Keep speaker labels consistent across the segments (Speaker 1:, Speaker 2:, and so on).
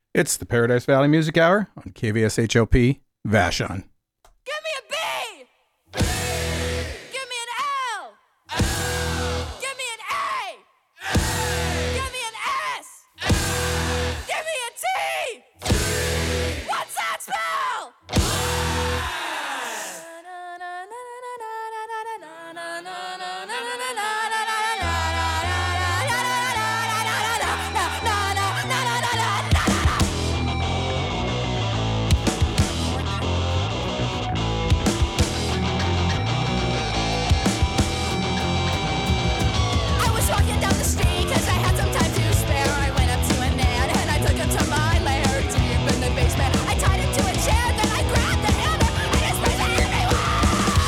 Speaker 1: It's the Paradise Valley Music Hour on KVSHOP Vashon.
Speaker 2: Give me a B! Give me an L! Give me an A! Give me an S! Give me a T! What's that spell? I was walking down the street 'cause I had some time to spare. I went up to a man and I took him to my lair deep in the basement. I tied him to a chair, then I grabbed the hammer and I sprayed it everywhere.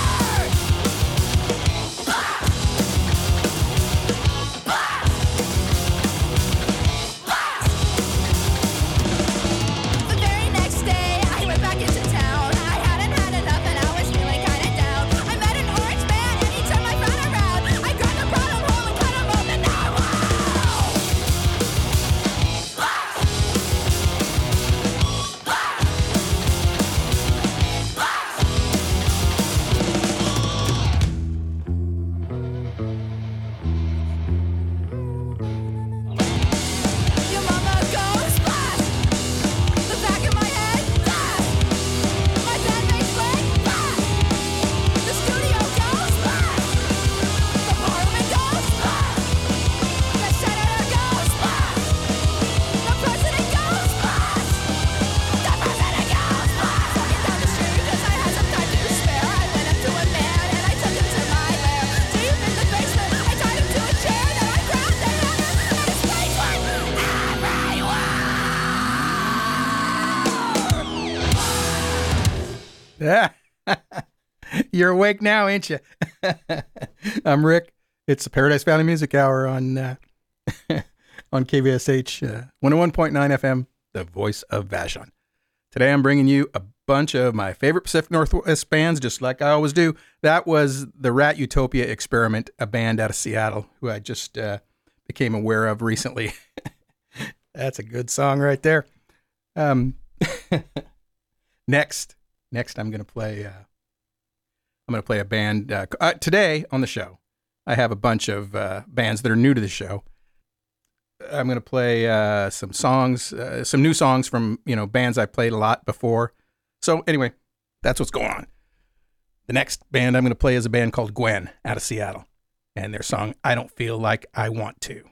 Speaker 2: The very next day, I went back into town. I hadn't had enough and I was feeling kinda down. I met an orange man and he turned my frown around. I grabbed the bottom hole and cut him open. Now, your mama goes blast. The back of my head blast. My bed makes leg blast. The studio goes blast. The parliament goes blast. The senator goes blast. The president goes blast. The president goes blast. Walking down the street 'cause I had some time to spare. I went up to a man and I took him to my lair. Deep in the basement, I tied him to a chair. Then I grabbed the hammer and his face went everywhere.
Speaker 1: You're awake now, ain't you? I'm Rick. It's the Paradise Valley Music Hour on on KVSH 101.9 FM, the voice of Vashon. Today I'm bringing you a bunch of my favorite Pacific Northwest bands, just like I always do. That was the Rat Utopia Experiment, a band out of Seattle who I just became aware of recently. That's a good song right there. Next I'm going to play a band today on the show. I have a bunch of bands that are new to the show. I'm going to play some songs, some new songs from, bands I played a lot before. So anyway, that's what's going on. The next band I'm going to play is a band called Gwen out of Seattle, and their song, I Don't Feel Like I Want To.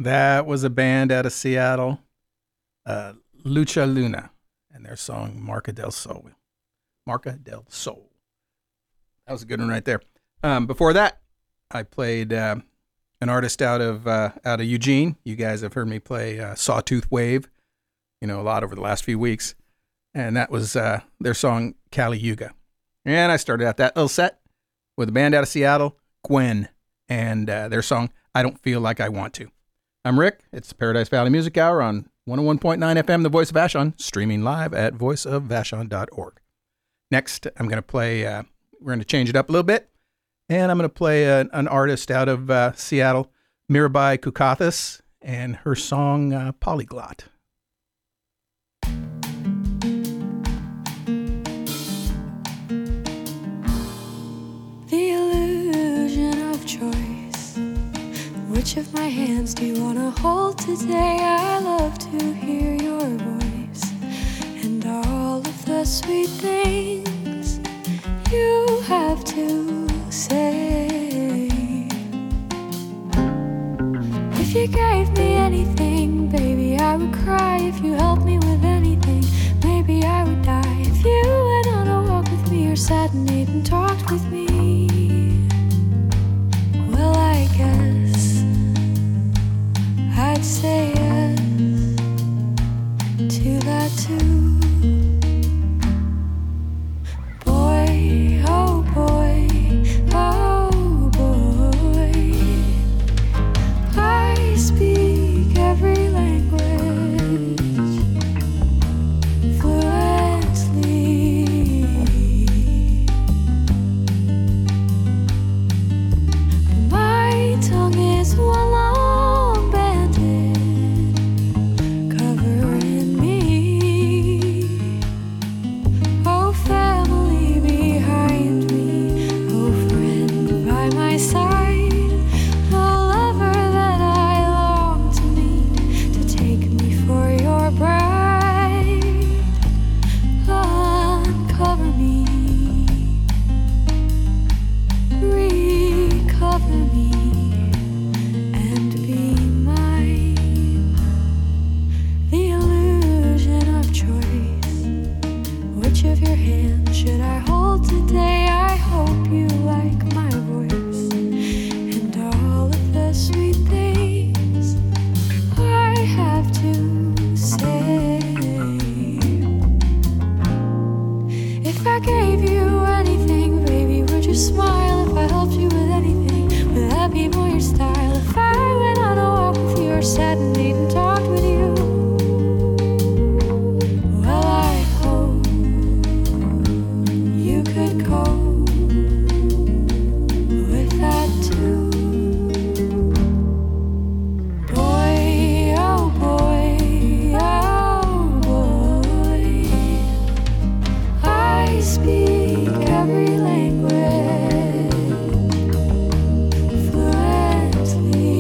Speaker 1: That was a band out of Seattle, Lucha Luna, and their song Marca del Sol. Marca del Sol. That was a good one right there. Before that, I played an artist out of Eugene. You guys have heard me play Sawtooth Wave, a lot over the last few weeks. And that was their song Kali Yuga. And I started out that little set with a band out of Seattle, Gwen, and their song I Don't Feel Like I Want To. I'm Rick. It's the Paradise Valley Music Hour on 101.9 FM, The Voice of Vashon, streaming live at voiceofvashon.org. Next, I'm going to play, we're going to change it up a little bit, and I'm going to play an artist out of Seattle, Mirabai Kukathis, and her song Polyglot.
Speaker 3: The illusion of choice. Which of my hands do you want to hold today? I love to hear your voice and all of the sweet things you have to say. If you gave me anything, baby, I would cry. If you helped me with anything, maybe I would die. If you went on a walk with me or sat and ate and talked with me, well, I guess I'd say yes to that too. Boy, oh boy, oh boy, I speak every language fluently. My tongue is one long bandage covering me. Oh, family behind me. Oh, friend by my side. Oh, lover that I long to meet, to take me for your bride. Uncover me, recover me, and be mine. The illusion of choice. Which of your hands should I hold today? I hope you like my voice and all of the sweet things I have to say. If I gave you anything, baby, would you smile? If I helped you with anything, would that be more your style? If I went on a walk with you or sat and ate and talked with you, well, I hope you could cope with that too. Boy, oh boy, oh boy, I speak every language fluently.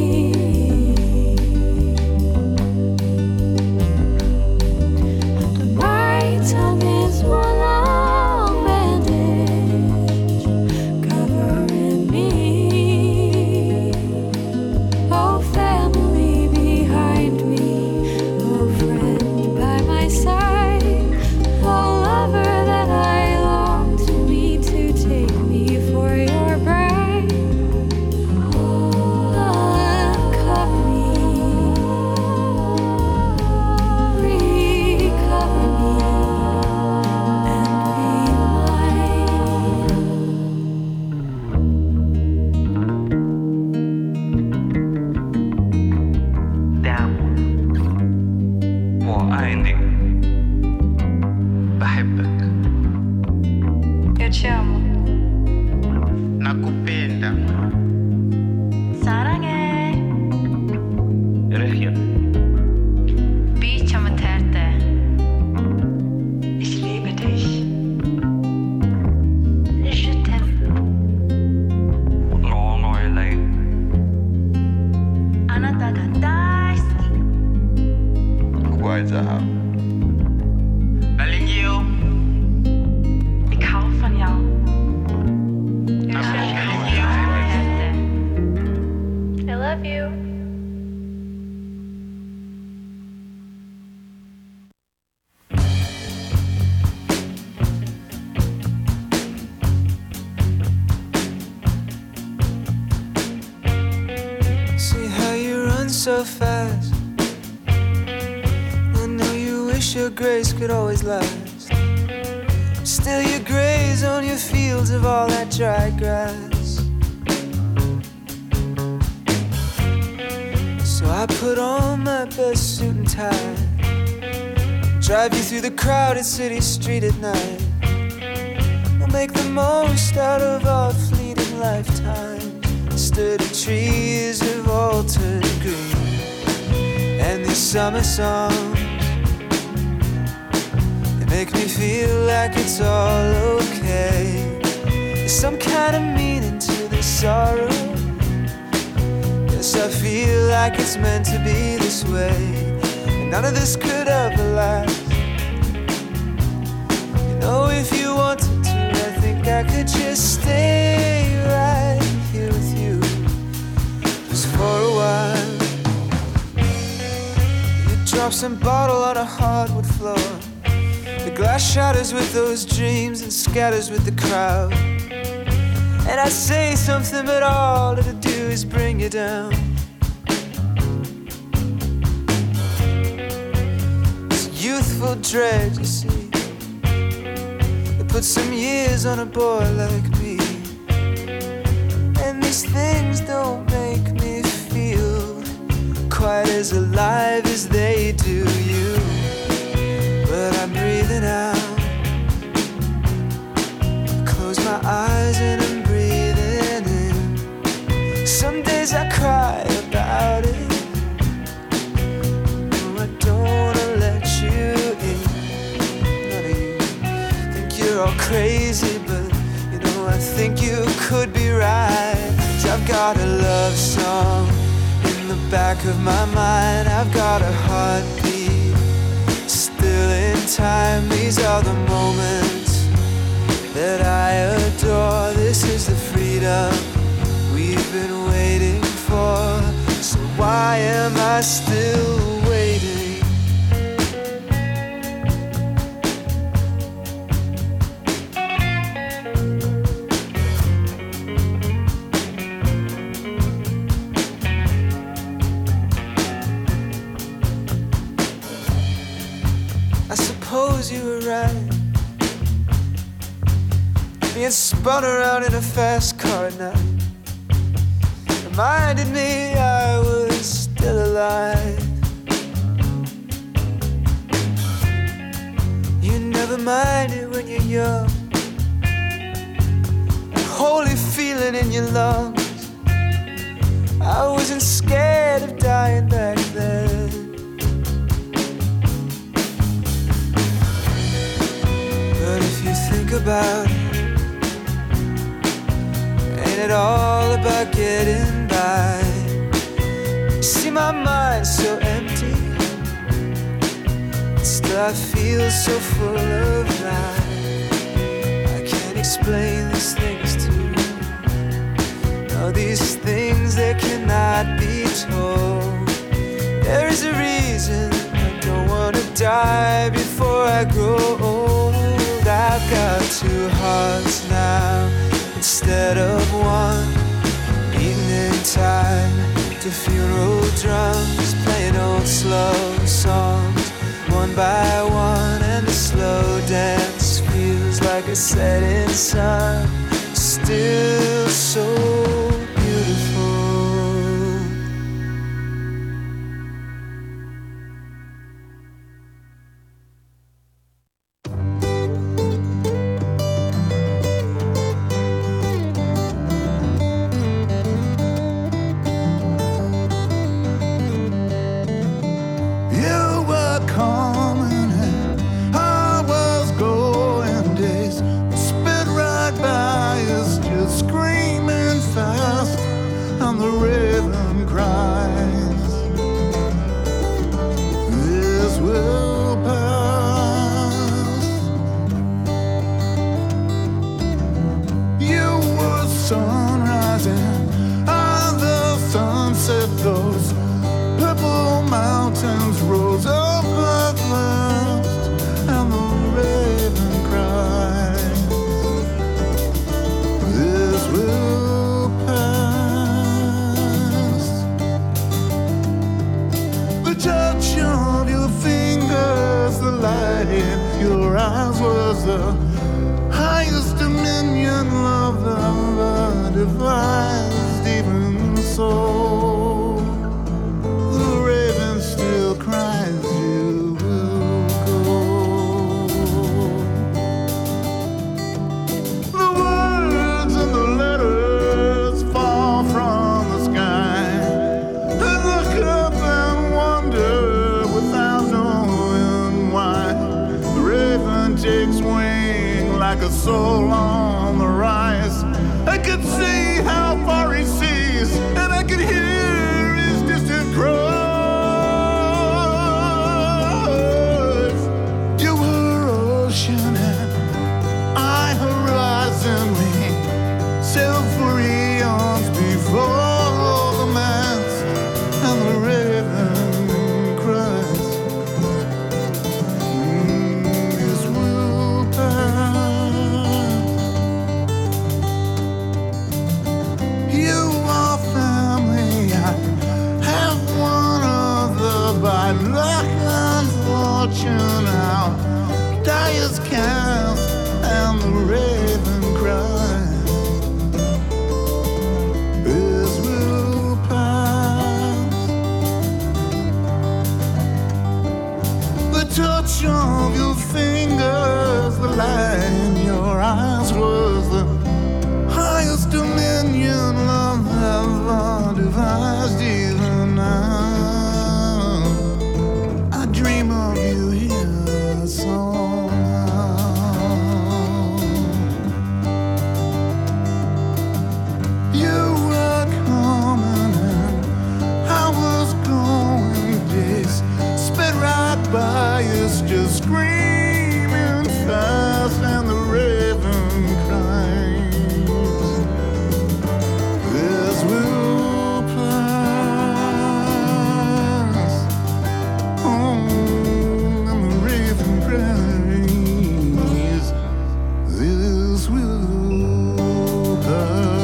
Speaker 3: My tongue is one long bandage covering me. Oh, family behind me. Oh, friend by my side. Oh, lover that I long to meet, to take me for your bride. Uncover me, recover me, and be mine.
Speaker 4: 我爱你 بحبك
Speaker 3: Io ci amo.
Speaker 4: nakupenda
Speaker 3: 사랑해.
Speaker 4: رخية
Speaker 3: Wie kommer täte? Ich liebe dich. Je t'aime.
Speaker 4: 我愛你
Speaker 3: あなたが大好き。
Speaker 4: 我愛ذهب Balingiyo
Speaker 3: Ich hau von jou. I love you.
Speaker 5: so fast. I know you wish your grace could always last. Still you graze on your fields of all that dry grass. So I put on my best suit and tie, drive you through the crowded city street at night. We'll make the most out of our fleeting lifetime. Sturdy trees have all turned green, and these summer songs, they make me feel like it's all okay. There's some kind of meaning to this sorrow. Yes, I feel like it's meant to be this way, and none of this could ever last. You know, if you wanted to, I think I could just stay right here with you, just for a while. You drop some bottle on a hardwood floor, the glass shatters with those dreams and scatters with the crowd. And I say something, but all it'll do is bring you down. This youthful dread, you see, it puts some years on a boy like me. And these things don't make me feel quite as alive as they do you. But I'm breathing out, close my eyes and I'm breathing in. Some days I cry about it. No, I don't wanna let you in. None of you think you're all crazy, but you know I think you could be right. 'Cause I've got a love song in the back of my mind. I've got a heartbeat still in time. These are the moments that I adore. This is the freedom we've been waiting for. So why am I still waiting? I suppose you were right, being spun around in a fast car at night reminded me I was still alive. You never mind it when you're young, a holy feeling in your lungs. I wasn't scared of dying back then. But if you think about it, ain't it all about getting by? You see my mind's so empty, still I feel so full of life. I can't explain these things to you. No, these things, they cannot be told. There is a reason I don't want to die before I grow old. I've got two hearts now instead of one, beating in time to funeral drums, playing old slow songs one by one, and the slow dance feels like a setting sun, still so beautiful.
Speaker 6: eyes was the highest dominion love ever devised. Even so, the raven still cries, you will go. The words and the letters fall from the sky, and look up and wonder without knowing why. The raven takes wing like a soul on the rise. I could see how far he sees, and I could hear his distant cries. You were ocean and I horizon. We sailed for eons before the mast and the raven cries. This will pass. You are family. I have one of the by luck and fortune. Our die is cast and the raven cries. This will pass. The touch of your fingers, the light in your eyes was the highest dominion love ever devised. Even now, I dream of you here somehow. You were coming and I was going. Days sped right by us, just screaming fast, and the raven cries. This will pass. Oh, and the raven cries. This will pass.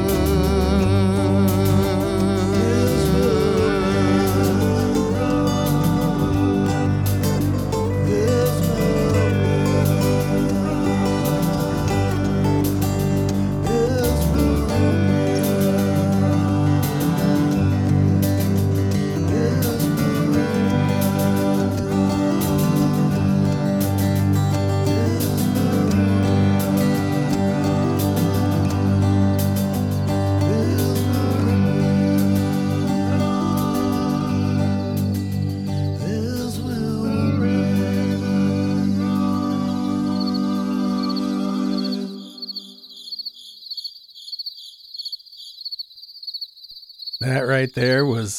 Speaker 1: That right there was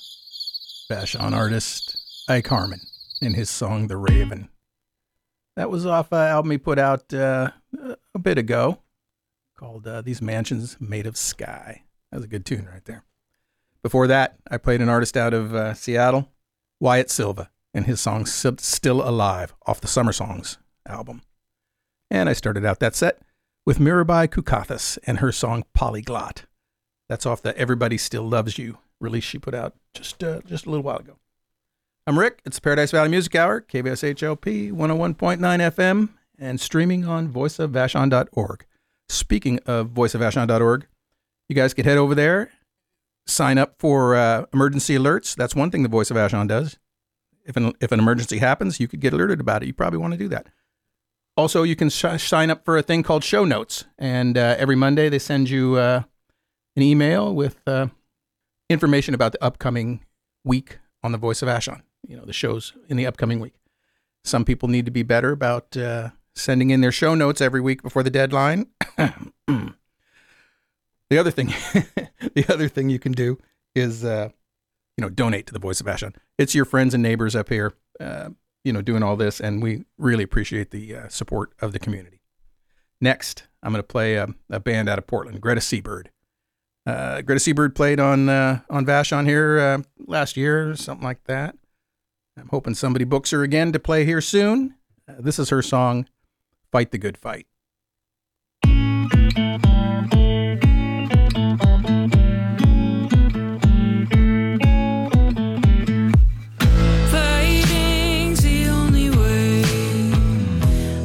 Speaker 1: Vashon artist Ike Harmon in his song The Raven. That was off an album he put out a bit ago called These Mansions Made of Sky. That was a good tune right there. Before that, I played an artist out of Seattle, Wyatt Silva, and his song Still Alive off the Summer Songs album. And I started out that set with Mirabai Kukathis and her song Polyglot. That's off the Everybody Still Loves You release she put out just a little while ago. I'm Rick. It's the Paradise Valley Music Hour, KVSHLP 101.9 FM, and streaming on voiceofvashon.org. Speaking of voiceofvashon.org, you guys could head over there, sign up for emergency alerts. That's one thing the Voice of Vashon does. If an emergency happens, you could get alerted about it. You probably want to do that. Also, you can sign up for a thing called Show Notes, and every Monday they send you an email with information about the upcoming week on the Voice of Vashon. You know, the shows in the upcoming week. Some people need to be better about sending in their show notes every week before the deadline. The other thing you can do is, donate to the Voice of Vashon. It's your friends and neighbors up here, doing all this, and we really appreciate the support of the community. Next, I'm going to play a band out of Portland, Greta Seabird. Greta Seabird played on Vashon here last year or something like that. I'm hoping somebody books her again to play here soon. This is her song, Fight the Good Fight.
Speaker 7: Fighting's the only way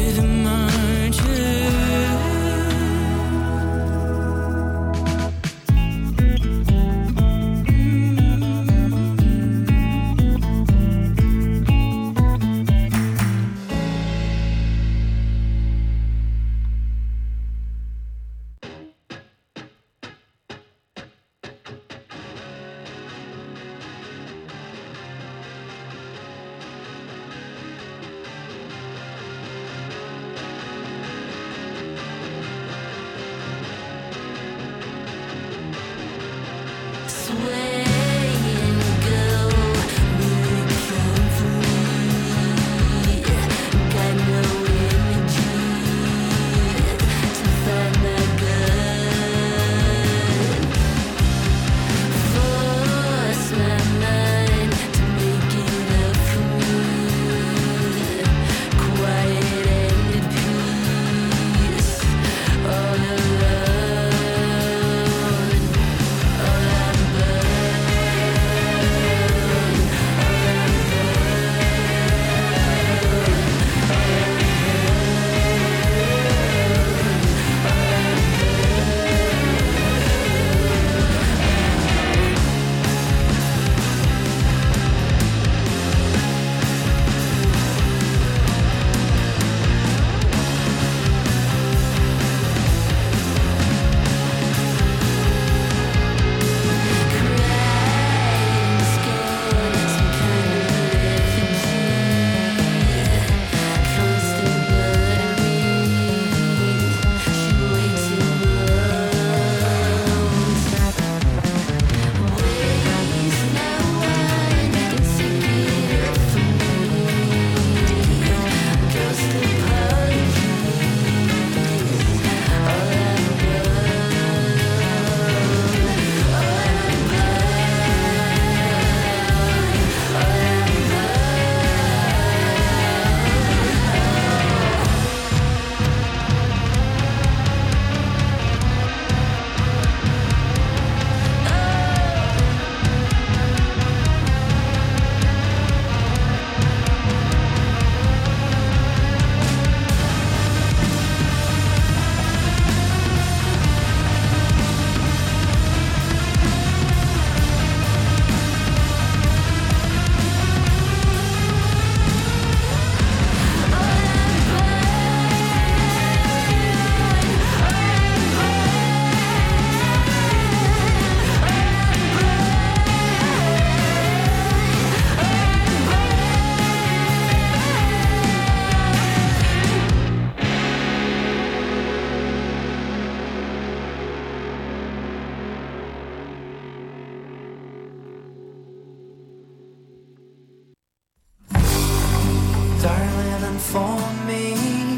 Speaker 5: unfold me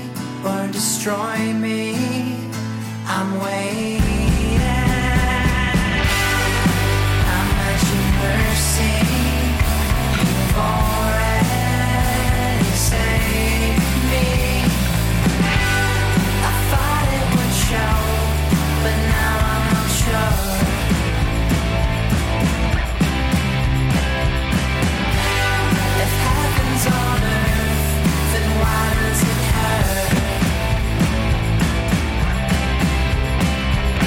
Speaker 5: or destroy me. I'm waiting. I'm at your mercy. You've already saved me. I thought it would show, but now I'm not sure. If heaven's on earth, then why does it hurt?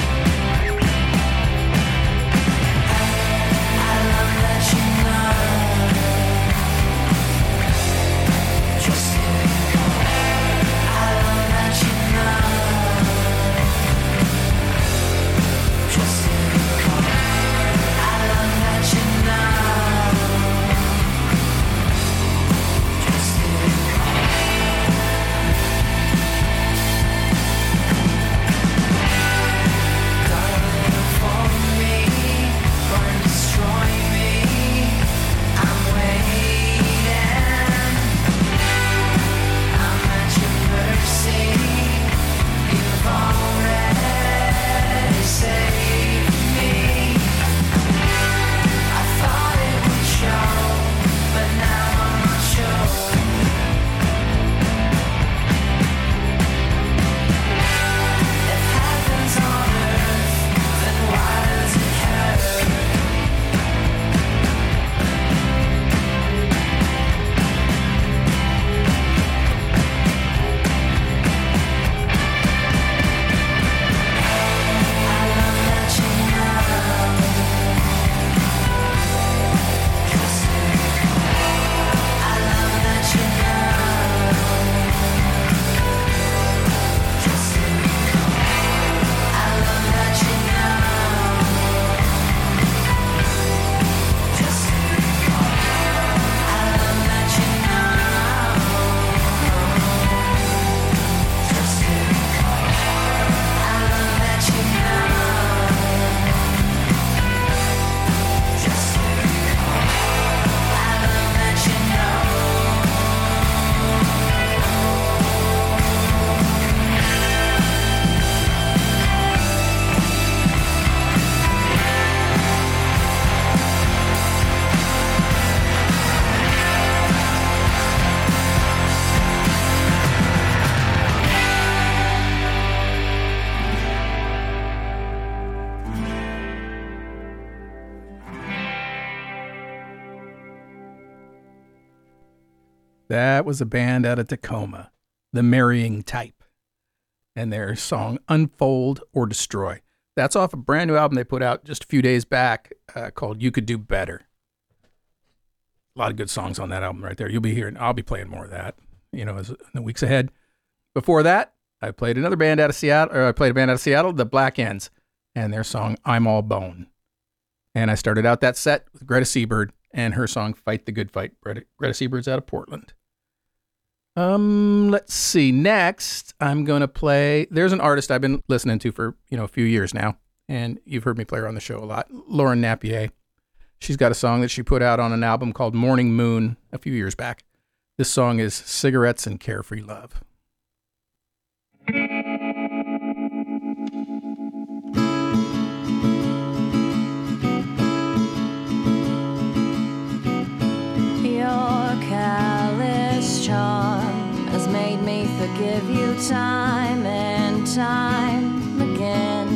Speaker 1: That was a band out of Tacoma, The Marrying Type, and their song Unfold or Destroy. That's off a brand new album they put out just a few days back called You Could Do Better. A lot of good songs on that album right there. You'll be hearing, I'll be playing more of that, in the weeks ahead. Before that, I played a band out of Seattle, The Black Ends, and their song I'm All Bone. And I started out that set with Greta Seabird and her song Fight the Good Fight. Greta Seabird's out of Portland. Let's see. Next, I'm going to play, there's an artist I've been listening to for, a few years now, and you've heard me play her on the show a lot, Lauren Napier. She's got a song that she put out on an album called Morning Moon a few years back. This song is Cigarettes and Carefree Love.
Speaker 3: Your callous charm has made me forgive you time and time again.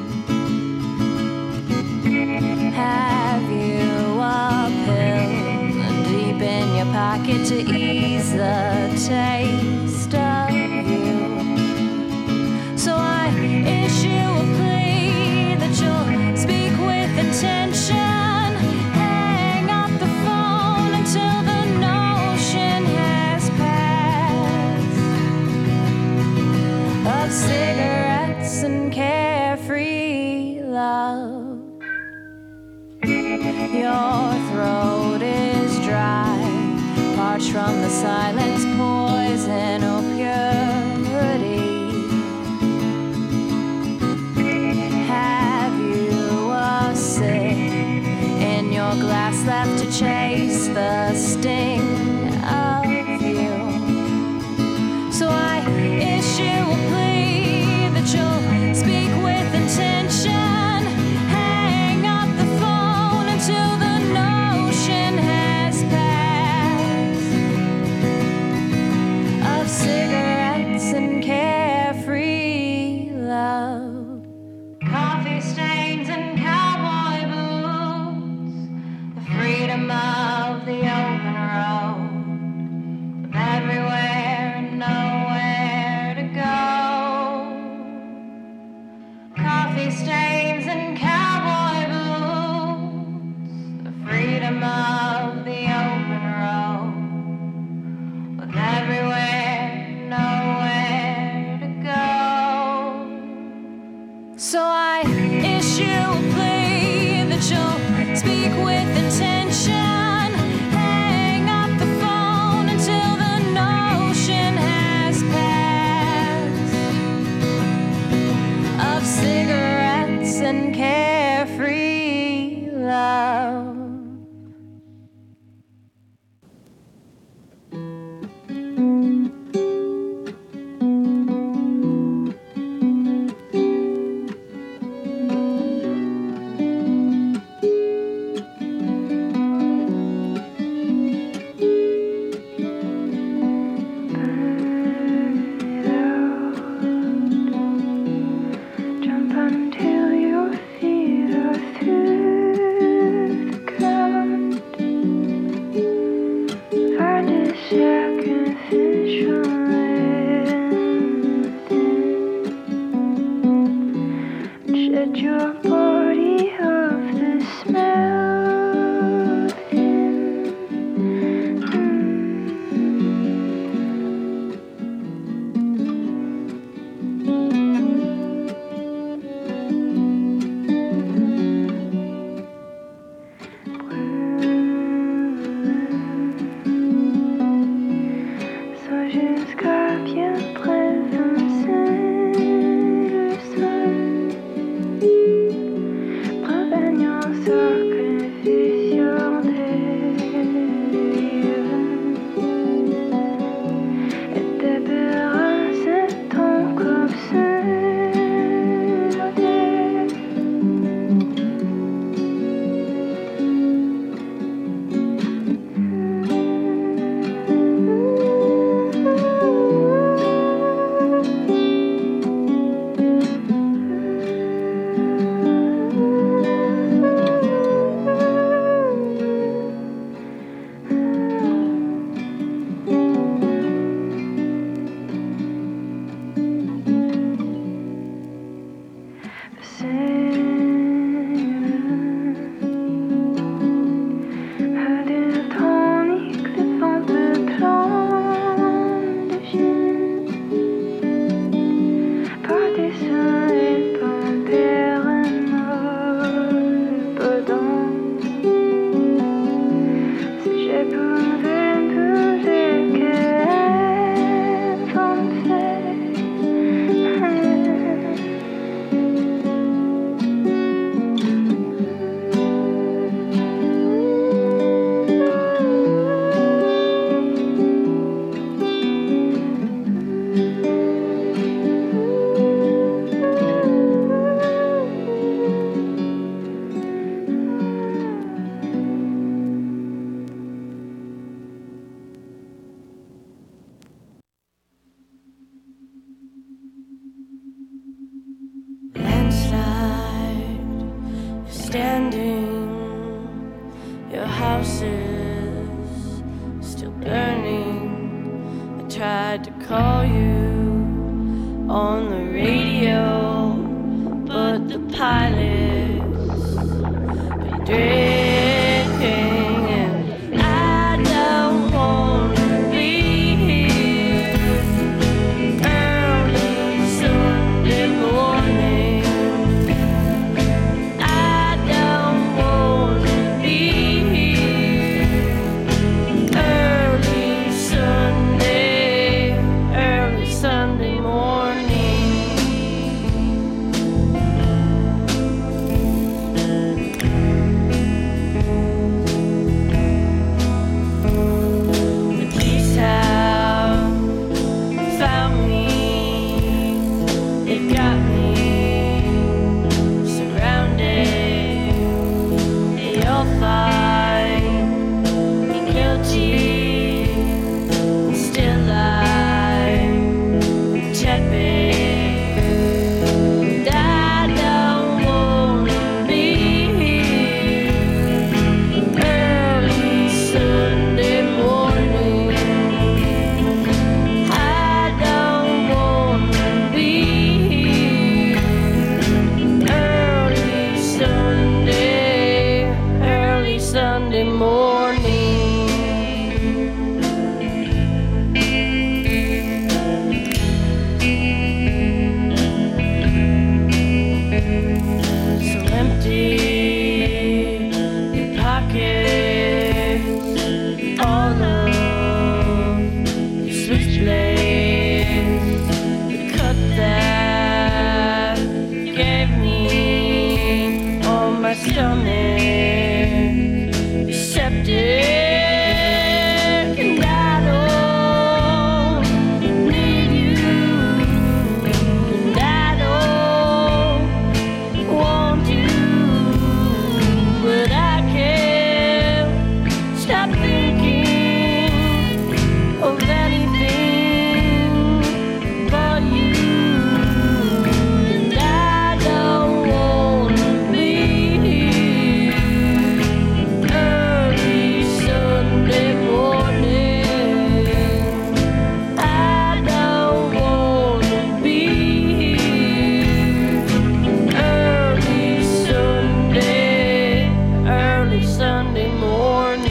Speaker 3: Have you a pill deep in your pocket to ease the taste of you? So I issue a plea that you'll speak with intention. Hang up the phone until the notion has passed of cigarettes and carefree love. Your throat is dry, parched from the silence, poison or purity. Have you a sip in your glass left to chase the sting of you? So I issue a plea that you'll speak with intention. Hang up the phone until the notion has passed of cigarettes and carefree love. Coffee stains and cowboy boots, the freedom of the open road, with everywhere and nowhere to go. Coffee stains and cowboy boots, the freedom of the open road, with everywhere and nowhere to go. So I issue a plea that you'll speak with intention. Hang up the phone until the notion has passed of cigarettes and carefree love.
Speaker 7: Jump until your feet are through the ground. Find a second, finish your within. Shed your body of the smell thin. Sois jusqu'à bien présence le soir.
Speaker 8: on the radio, but the pilots be drinking, and I don't want to be here early Sunday morning. I don't want to be here early Sunday morning. The police have found me. They've got me surrounded. They all find me guilty. Still I'm tepid. I don't wanna be here early Sunday morning. I don't wanna be here early Sunday morning. So empty your pockets, all of your switchblades, the cut that you gave me on my stomach, septic, and I don't need you, and I don't want you, but I can't stop thinking of anything but you, and I don't wanna be here early Sunday morning. I don't wanna be here early Sunday morning.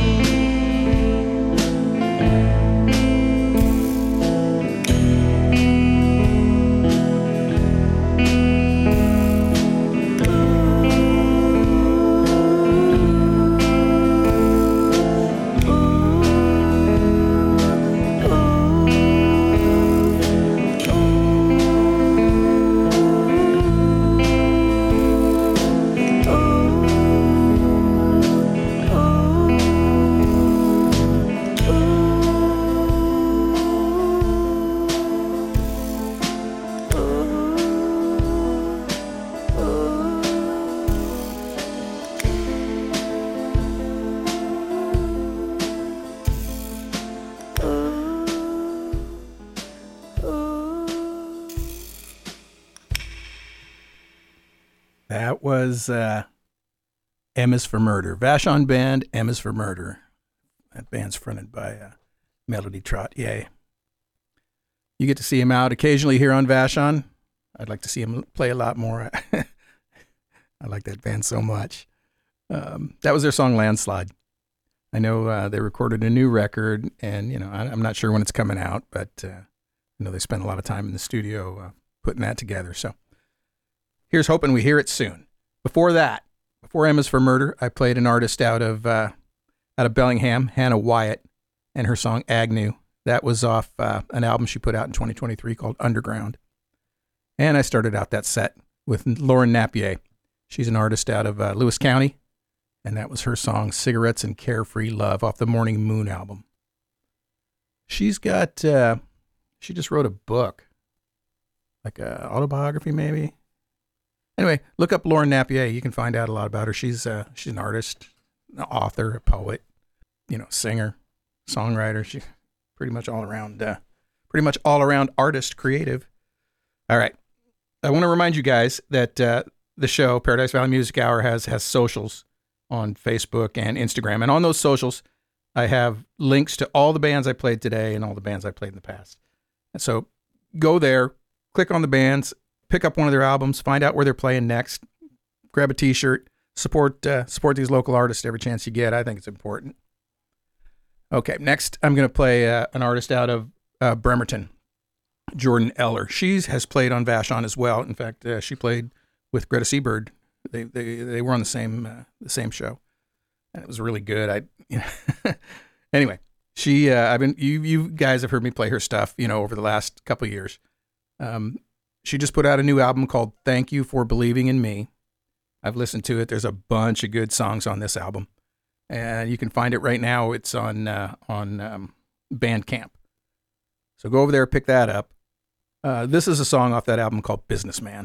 Speaker 1: That was M is for Murder. Vashon Band, M is for Murder. That band's fronted by Melody Trott. Yay. You get to see him out occasionally here on Vashon. I'd like to see him play a lot more. I like that band so much. That was their song Landslide. I know they recorded a new record, and you know I'm not sure when it's coming out, but I know they spent a lot of time in the studio putting that together. So here's hoping we hear it soon. Before that, before M is for Murder, I played an artist out of Bellingham, Hannah Wyatt, and her song Agnew. That was off an album she put out in 2023 called Underground. And I started out that set with Lauren Napier. She's an artist out of Lewis County, and that was her song Cigarettes and Carefree Love off the Morning Moon album. She's got, she just wrote a book, like an autobiography maybe. Anyway, look up Lauren Napier. You can find out a lot about her. She's an artist, an author, a poet, singer, songwriter. She's pretty much all around artist, creative. All right. I want to remind you guys that the show, Paradise Valley Music Hour, has socials on Facebook and Instagram. And on those socials, I have links to all the bands I played today and all the bands I played in the past. And so go there, click on the bands, pick up one of their albums, find out where they're playing next, grab a T-shirt, support these local artists every chance you get. I think it's important. Okay, next I'm going to play an artist out of Bremerton, Jordan Eller. She has played on Vashon as well. In fact, she played with Greta Seabird. They were on the same show, and it was really good. Anyway, she you guys have heard me play her stuff, over the last couple of years. She just put out a new album called Thank You for Believing in Me. I've listened to it. There's a bunch of good songs on this album, and you can find it right now. It's on Bandcamp. So go over there, pick that up. This is a song off that album called Businessman.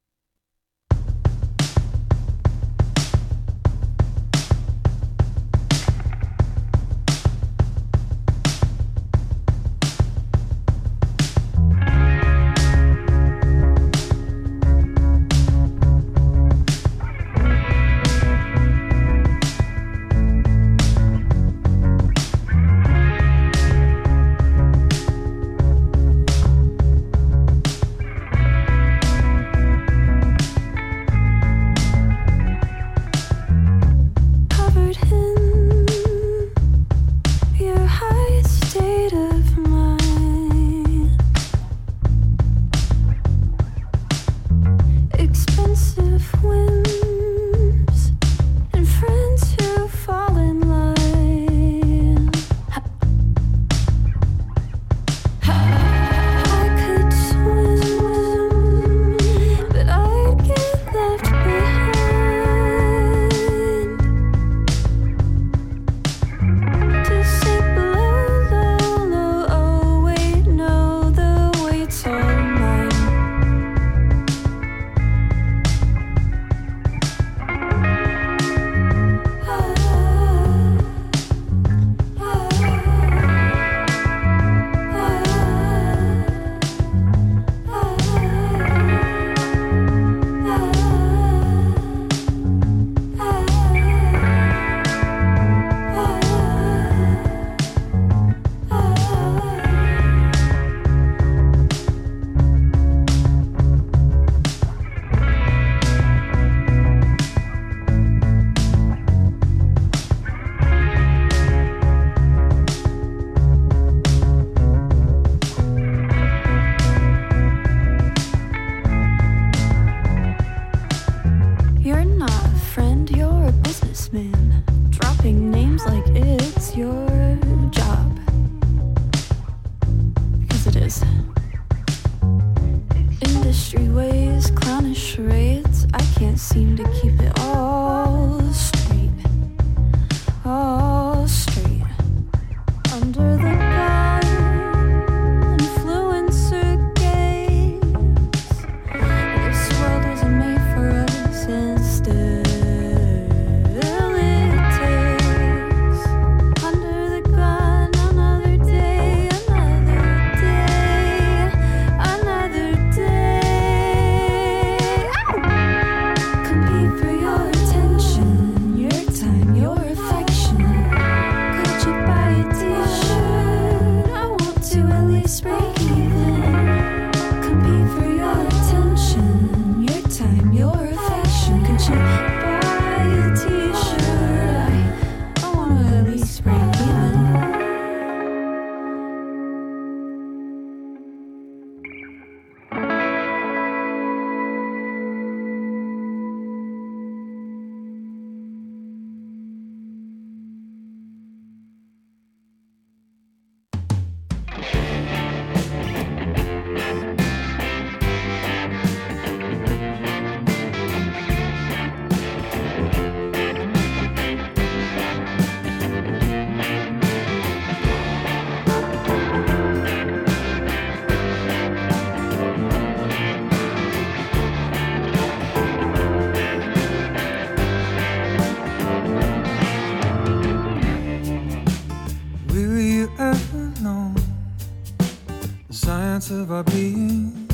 Speaker 5: Of our being,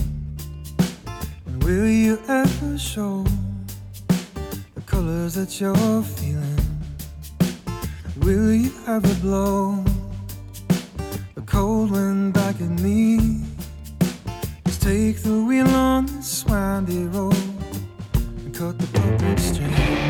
Speaker 5: and will you ever show the colors that you're feeling? Will you ever blow the cold wind back at me? 'Cause take the wheel on this windy road and cut the puppet string.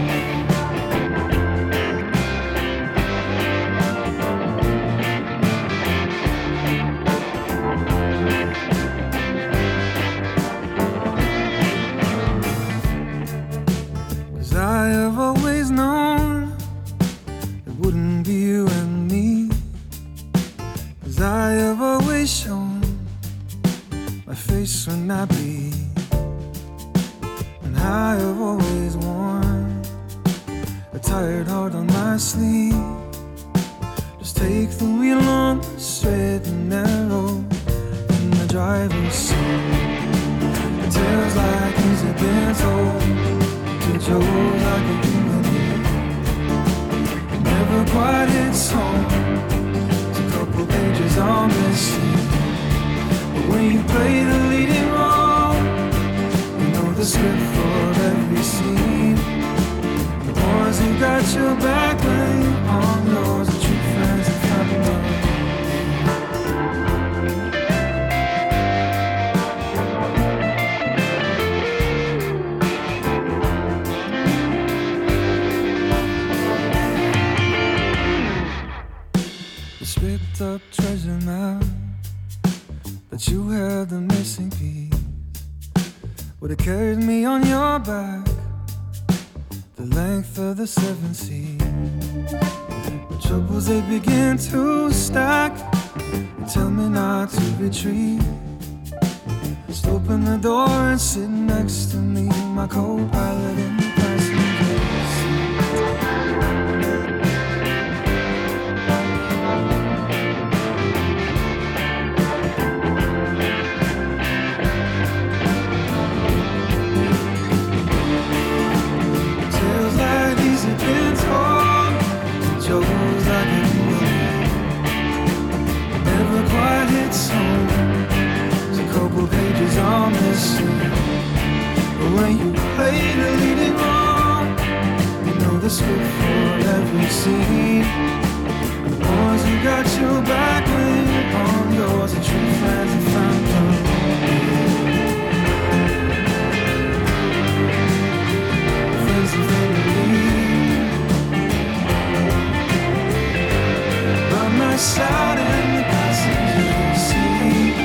Speaker 5: I have always known it wouldn't be you and me, 'cause I have always shown my face when I bleed, and I have always worn a tired heart on my sleeve. Just take the wheel on the straight and narrow in the driver's seat. The tales like these have been told to Joe like a human being. It never quite hits home. It's a couple pages on this sheet. But when you play the leading role, you know the script for every scene. The ones who got your back when you're on yours are true friends and family. Picked up treasure map, but you had the missing piece. Would have carried me on your back the length of the 7 seas. The troubles they begin to stack. You tell me not to retreat. Just open the door and sit next to me, my co-pilot in the passenger seat. Pages on this scene. But when you play the leading role, you know the script for every scene. The ones who got your back when you're on yours are true friends and family. Friends and family. By my side in the passenger seat.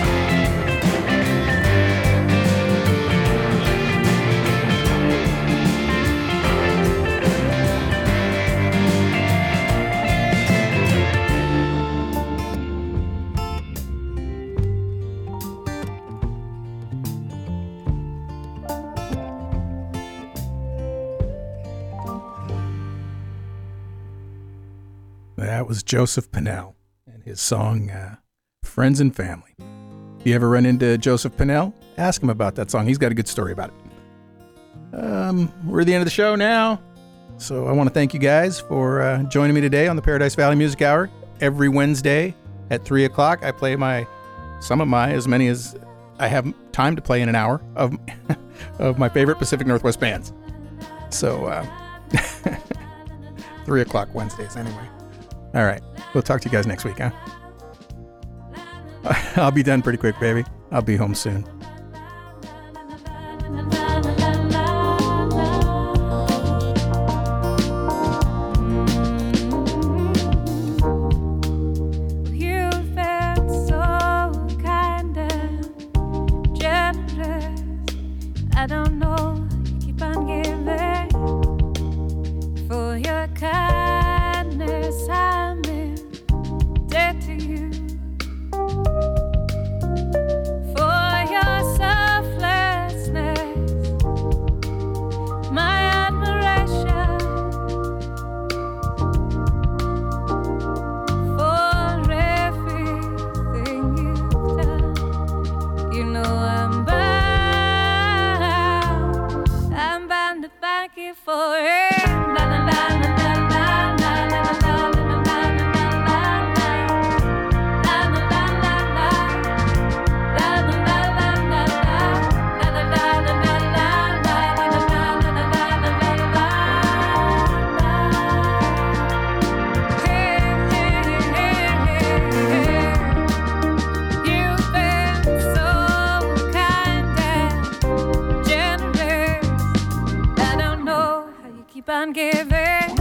Speaker 1: That was Joseph Pinnell and his song, Friends and Family. If you ever run into Joseph Pinnell, ask him about that song. He's got a good story about it. We're at the end of the show now. So I want to thank you guys for joining me today on the Paradise Valley Music Hour. Every Wednesday at 3 o'clock, I play as many as I have time to play in an hour of my favorite Pacific Northwest bands. So 3 o'clock Wednesdays anyway. All right. We'll talk to you guys next week, huh? I'll be done pretty quick, baby. I'll be home soon.
Speaker 3: You've been so kind and generous. I don't know, you keep on giving. For your kindness, I'm in debt to you. For your selflessness, my admiration. For everything you've done, you know I'm bound to thank you for it. La, la, la, la, la, la, la, la, la, la, la, You've been so ungiven.